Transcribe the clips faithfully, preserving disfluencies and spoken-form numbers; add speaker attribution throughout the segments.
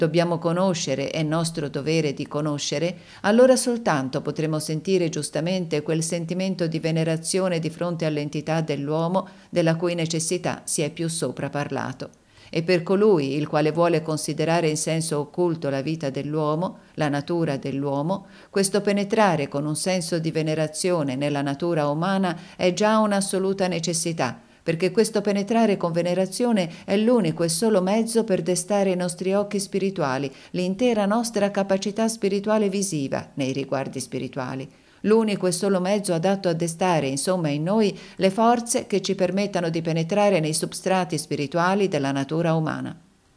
Speaker 1: dobbiamo conoscere, è nostro dovere di conoscere, allora soltanto potremo sentire giustamente quel sentimento di venerazione di fronte all'entità dell'uomo della cui necessità si è più sopra parlato. E per colui il quale vuole considerare in senso occulto la vita dell'uomo, la natura dell'uomo, questo penetrare con un senso di venerazione nella natura umana è già un'assoluta necessità, perché questo penetrare con venerazione è l'unico e solo mezzo per destare i nostri occhi spirituali, l'intera nostra capacità spirituale visiva nei riguardi spirituali. L'unico e solo mezzo adatto a destare, insomma, in noi le forze che ci permettano di penetrare nei substrati spirituali della natura umana.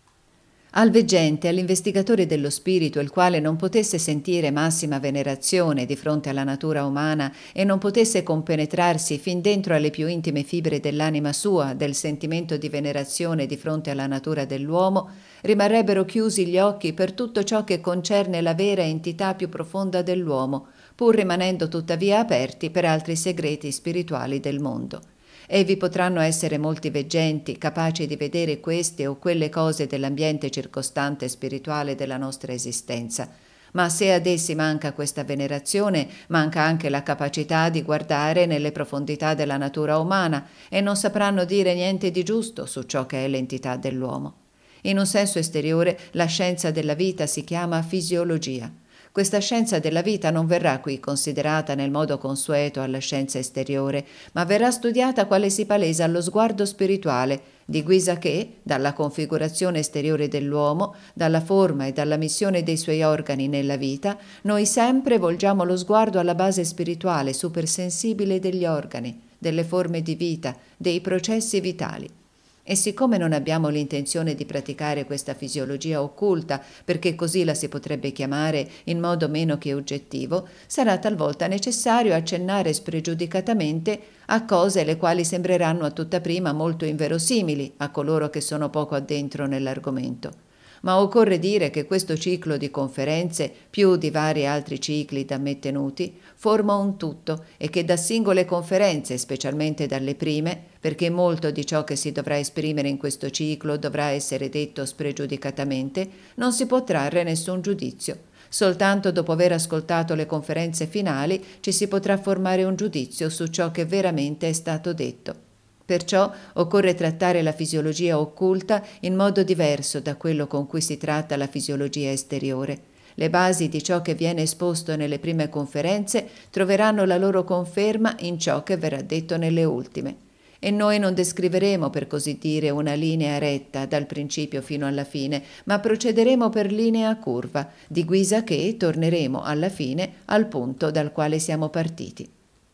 Speaker 1: Al veggente, all'investigatore dello spirito, il quale non potesse sentire massima venerazione di fronte alla natura umana e non potesse compenetrarsi fin dentro alle più intime fibre dell'anima sua del sentimento di venerazione di fronte alla natura dell'uomo, rimarrebbero chiusi gli occhi per tutto ciò che concerne la vera entità più profonda dell'uomo, pur rimanendo tuttavia aperti per altri segreti spirituali del mondo. E vi potranno essere molti veggenti capaci di vedere queste o quelle cose dell'ambiente circostante spirituale della nostra esistenza, ma se ad essi manca questa venerazione, manca anche la capacità di guardare nelle profondità della natura umana e non sapranno dire niente di giusto su ciò che è l'entità dell'uomo. In un senso esteriore, la scienza della vita si chiama fisiologia. Questa scienza della vita non verrà qui considerata nel modo consueto alla scienza esteriore, ma verrà studiata quale si palesa allo sguardo spirituale, di guisa che, dalla configurazione esteriore dell'uomo, dalla forma e dalla missione dei suoi organi nella vita, noi sempre volgiamo lo sguardo alla base spirituale supersensibile degli organi, delle forme di vita, dei processi vitali. E siccome non abbiamo l'intenzione di praticare questa fisiologia occulta, perché così la si potrebbe chiamare in modo meno che oggettivo, sarà talvolta necessario accennare spregiudicatamente a cose le quali sembreranno a tutta prima molto inverosimili a coloro che sono poco addentro nell'argomento. Ma occorre dire che questo ciclo di conferenze, più di vari altri cicli da me tenuti, forma un tutto e che da singole conferenze, specialmente dalle prime, perché molto di ciò che si dovrà esprimere in questo ciclo dovrà essere detto spregiudicatamente, non si può trarre nessun giudizio. Soltanto dopo aver ascoltato le conferenze finali ci si potrà formare un giudizio su ciò che veramente è stato detto. Perciò occorre trattare la fisiologia occulta in modo diverso da quello con cui si tratta la fisiologia esteriore. Le basi di ciò che viene esposto nelle prime conferenze troveranno la loro conferma in ciò che verrà detto nelle ultime. E noi non descriveremo, per così dire, una linea retta dal principio fino alla fine, ma procederemo per linea curva, di guisa che torneremo alla fine al punto dal quale siamo partiti.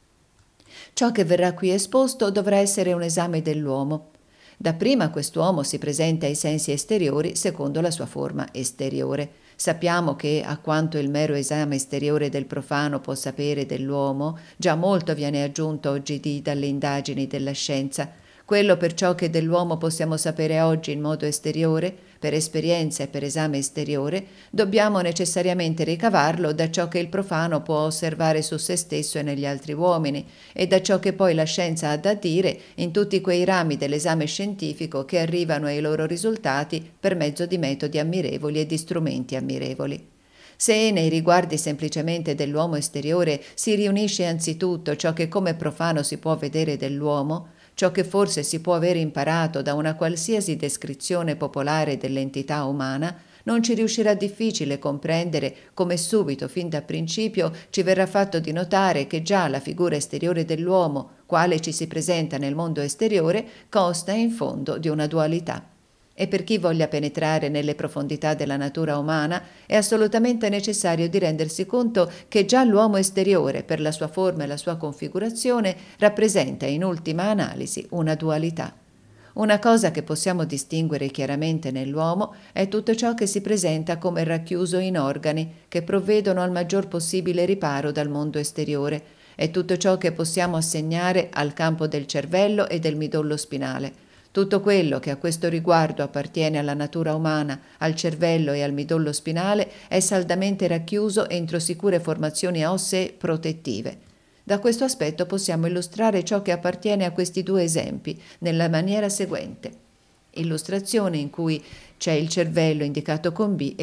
Speaker 1: Ciò che verrà qui esposto dovrà essere un esame dell'uomo. Dapprima quest'uomo si presenta ai sensi esteriori secondo la sua forma esteriore. Sappiamo che, a quanto il mero esame esteriore del profano può sapere dell'uomo, già molto viene aggiunto oggidì dalle indagini della scienza. Quello perciò che dell'uomo possiamo sapere oggi in modo esteriore, per esperienza e per esame esteriore, dobbiamo necessariamente ricavarlo da ciò che il profano può osservare su se stesso e negli altri uomini, e da ciò che poi la scienza ha da dire in tutti quei rami dell'esame scientifico che arrivano ai loro risultati per mezzo di metodi ammirevoli e di strumenti ammirevoli. Se nei riguardi semplicemente dell'uomo esteriore si riunisce anzitutto ciò che come profano si può vedere dell'uomo, ciò che forse si può aver imparato da una qualsiasi descrizione popolare dell'entità umana, non ci riuscirà difficile comprendere come subito, fin da principio, ci verrà fatto di notare che già la figura esteriore dell'uomo, quale ci si presenta nel mondo esteriore, consta in fondo di una dualità. E per chi voglia penetrare nelle profondità della natura umana è assolutamente necessario di rendersi conto che già l'uomo esteriore, per la sua forma e la sua configurazione, rappresenta in ultima analisi una dualità. Una cosa che possiamo distinguere chiaramente nell'uomo è tutto ciò che si presenta come racchiuso in organi che provvedono al maggior possibile riparo dal mondo esteriore, è tutto ciò che possiamo assegnare al campo del cervello e del midollo spinale. Tutto quello che a questo riguardo appartiene alla natura umana, al cervello e al midollo spinale è saldamente racchiuso entro sicure formazioni ossee protettive. Da questo aspetto possiamo illustrare ciò che appartiene a questi due esempi nella maniera seguente. Illustrazione in cui c'è il cervello indicato con B